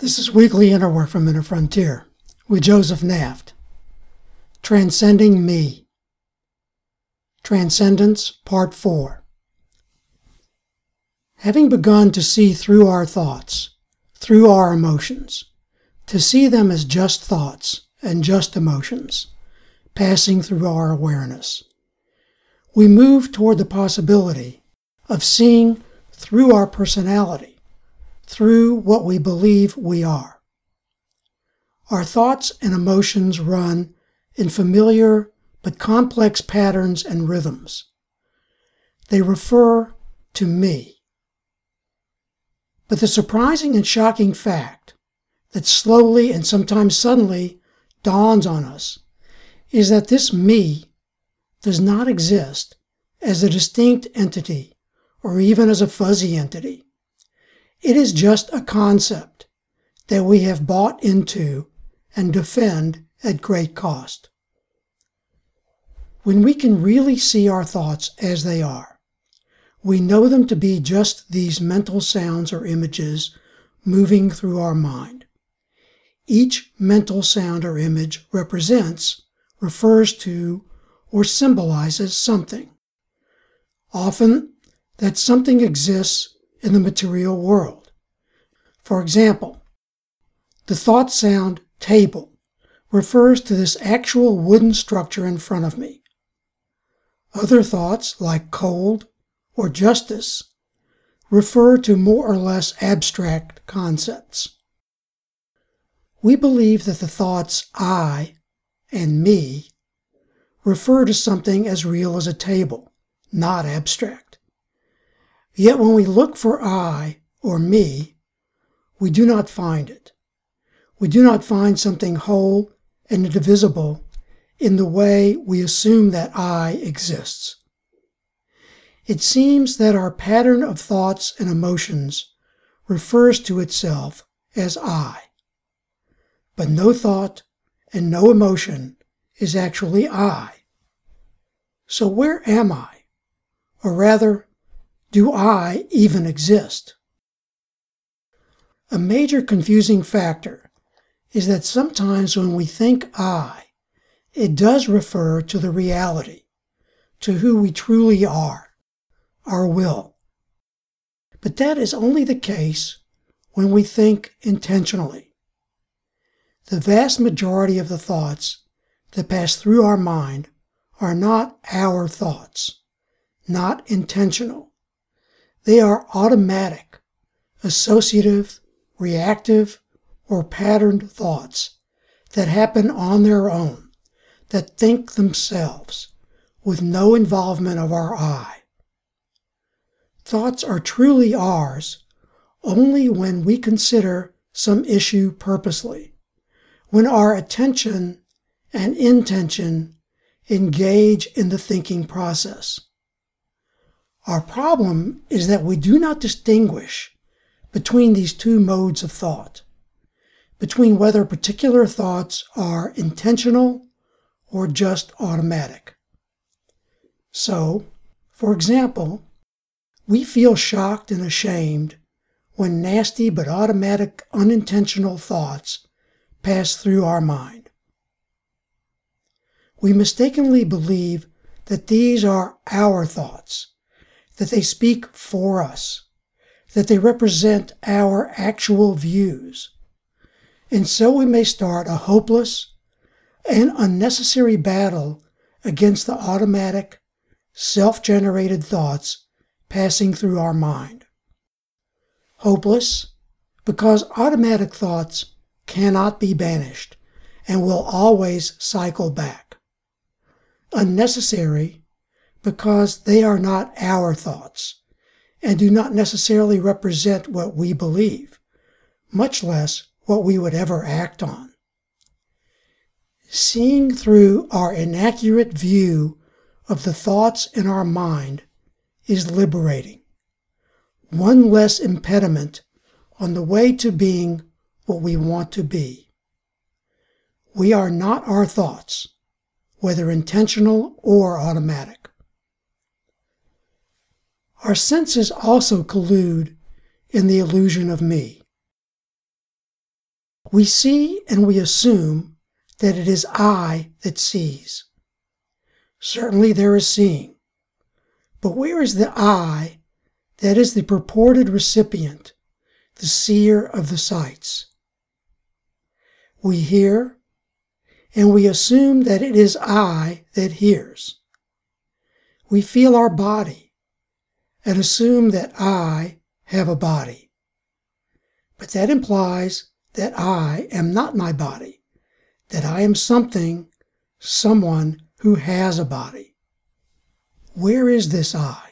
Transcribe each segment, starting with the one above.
This is Weekly Interwork from Inner Frontier with Joseph Naft. Transcending Me. Transcendence, Part 4. Having begun to see through our thoughts, through our emotions, to see them as just thoughts and just emotions, passing through our awareness, we move toward the possibility of seeing through our personality, through what we believe we are. Our thoughts and emotions run in familiar but complex patterns and rhythms. They refer to me. But the surprising and shocking fact that slowly and sometimes suddenly dawns on us is that this me does not exist as a distinct entity or even as a fuzzy entity. It is just a concept that we have bought into and defend at great cost. When we can really see our thoughts as they are, we know them to be just these mental sounds or images moving through our mind. Each mental sound or image represents, refers to, or symbolizes something. Often, that something exists in the material world. For example, the thought sound table refers to this actual wooden structure in front of me. Other thoughts, like cold or justice, refer to more or less abstract concepts. We believe that the thoughts I and me refer to something as real as a table, not abstract. Yet when we look for I or me, we do not find it. We do not find something whole and indivisible in the way we assume that I exists. It seems that our pattern of thoughts and emotions refers to itself as I. But no thought and no emotion is actually I. So where am I? Or rather, do I even exist? A major confusing factor is that sometimes when we think I, it does refer to the reality, to who we truly are, our will. But that is only the case when we think intentionally. The vast majority of the thoughts that pass through our mind are not our thoughts, not intentional. They are automatic, associative, reactive, or patterned thoughts that happen on their own, that think themselves, with no involvement of our I. Thoughts are truly ours only when we consider some issue purposely, when our attention and intention engage in the thinking process. Our problem is that we do not distinguish between these two modes of thought, between whether particular thoughts are intentional or just automatic. So, for example, we feel shocked and ashamed when nasty but automatic unintentional thoughts pass through our mind. We mistakenly believe that these are our thoughts, that they speak for us, that they represent our actual views. And so we may start a hopeless and unnecessary battle against the automatic, self-generated thoughts passing through our mind. Hopeless because automatic thoughts cannot be banished and will always cycle back. Unnecessary because they are not our thoughts and do not necessarily represent what we believe, much less what we would ever act on. Seeing through our inaccurate view of the thoughts in our mind is liberating. One less impediment on the way to being what we want to be. We are not our thoughts, whether intentional or automatic. Our senses also collude in the illusion of me. We see and we assume that it is I that sees. Certainly there is seeing. But where is the I that is the purported recipient, the seer of the sights? We hear, and we assume that it is I that hears. We feel our body, and assume that I have a body. But that implies that I am not my body, that I am something, someone who has a body. Where is this I?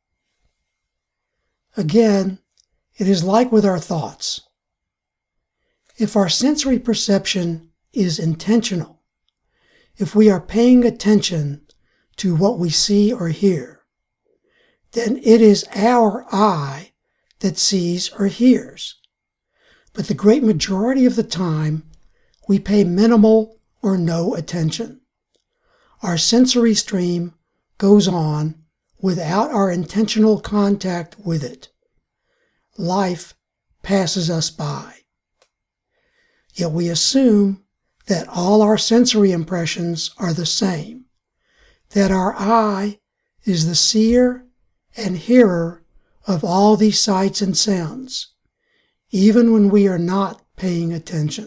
Again, it is like with our thoughts. If our sensory perception is intentional, if we are paying attention to what we see or hear, then it is our I that sees or hears. But the great majority of the time, we pay minimal or no attention. Our sensory stream goes on without our intentional contact with it. Life passes us by. Yet we assume that all our sensory impressions are the same, that our I is the seer and hearer of all these sights and sounds, even when we are not paying attention.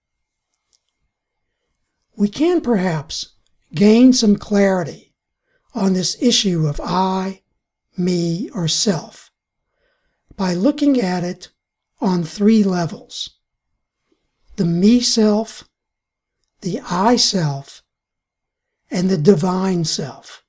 We can perhaps gain some clarity on this issue of I, me, or self by looking at it on three levels: the me self, the I self, and the divine self.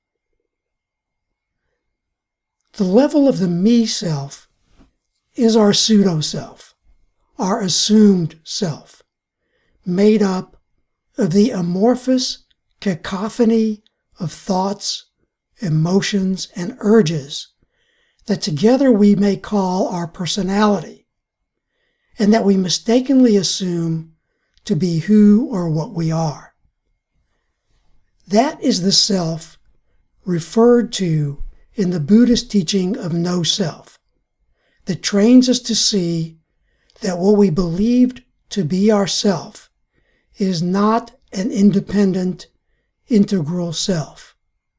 The level of the me self is our pseudo-self, our assumed self, made up of the amorphous cacophony of thoughts, emotions, and urges that together we may call our personality, and that we mistakenly assume to be who or what we are. That is the self referred to in the Buddhist teaching of no self, that trains us to see that what we believed to be ourself is not an independent, integral self.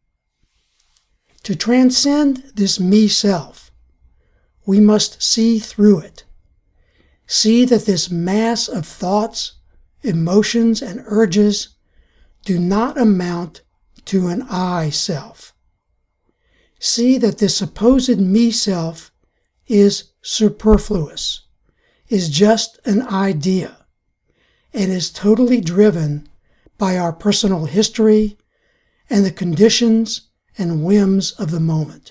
To transcend this me self, we must see through it, see that this mass of thoughts, emotions, and urges do not amount to an I self. See that this supposed me self is superfluous, is just an idea, and is totally driven by our personal history and the conditions and whims of the moment.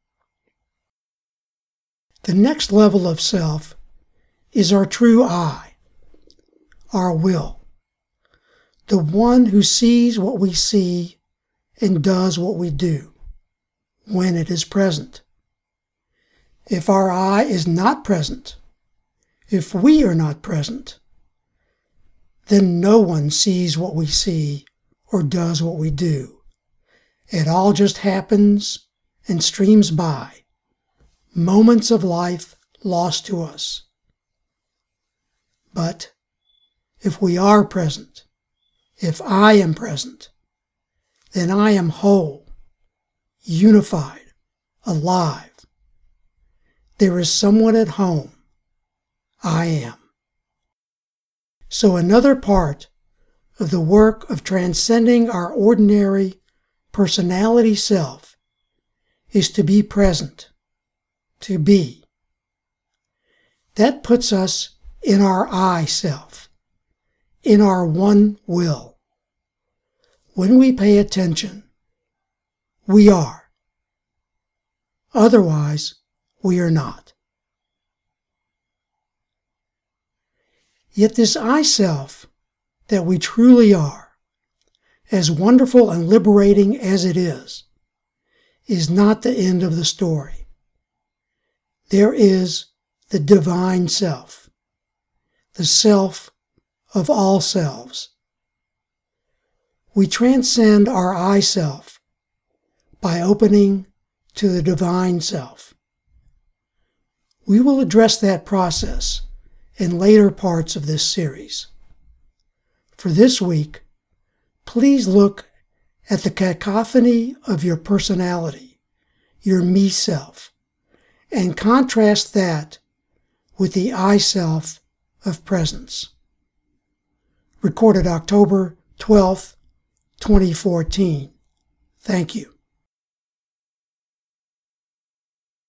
The next level of self is our true I, our will, the one who sees what we see and does what we do when it is present. If our I is not present, if we are not present, then no one sees what we see or does what we do. It all just happens and streams by, moments of life lost to us. But if we are present, if I am present, then I am whole, unified, alive. There is someone at home. I am. So another part of the work of transcending our ordinary personality self is to be present, to be. That puts us in our I self, in our one will. When we pay attention, we are. Otherwise, we are not. Yet this I self that we truly are, as wonderful and liberating as it is not the end of the story. There is the divine self, the self of all selves. We transcend our I self by opening to the divine self. We will address that process in later parts of this series. For this week, please look at the cacophony of your personality, your me self, and contrast that with the I self of presence. Recorded October 12th, 2014. Thank you.